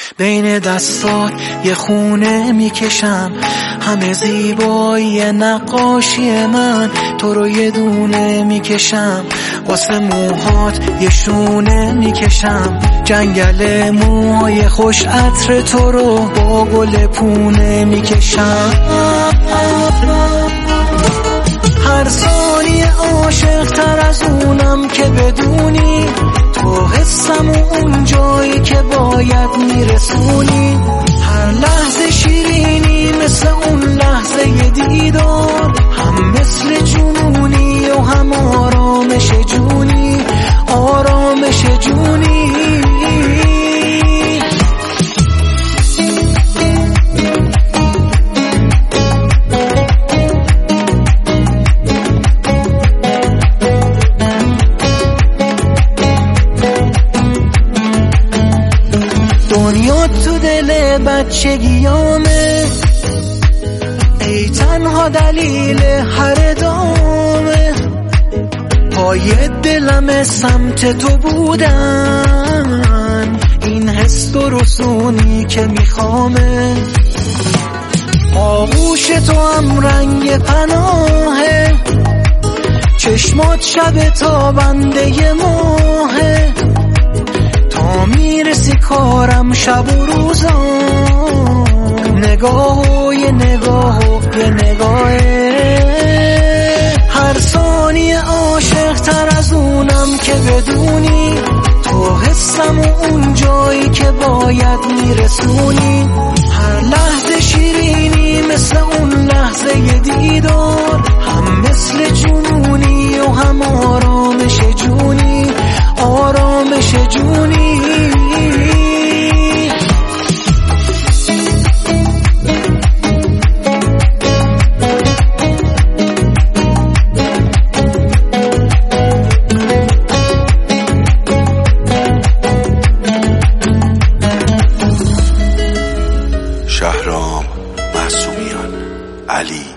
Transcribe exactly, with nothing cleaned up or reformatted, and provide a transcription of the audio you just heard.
بین دستات یه خونه میکشم، همه زیبایی نقاشی من تو رو یه دونه میکشم، واسه موهات یه شونه میکشم، جنگل موهای خوش عطر تو رو با گل پونه میکشم. هر ثانیه عاشق تر از اونم که بدونی، تو حسم و اون جایی که باید میرسونی. هر لحظه شیرینی مثل اون لحظه دیدار، هم مثل جنونی و هم آرامش جونی، آرامش جونی. دنیا تو دل بچگیامه، ای تنها دلیل هر دامه، پای دلم سمت تو بودن، این حس و رسونی که میخوامه. آغوش تو هم رنگ پناهه، چشمات شب تابنده ماهه، تا میرسی کارم شب و روزان، نگاه و یه نگاه و یه نگاهه. هر ثانیه عاشق تر از اونم که بدونی، تو حسم و اون جایی که باید میرسونی. هر لحظه شیرینی مثل اون لحظه دیدار، هم مثل جنونی و هم آرامش جونی، آرامش جونی. شهرام معصومیان، علی.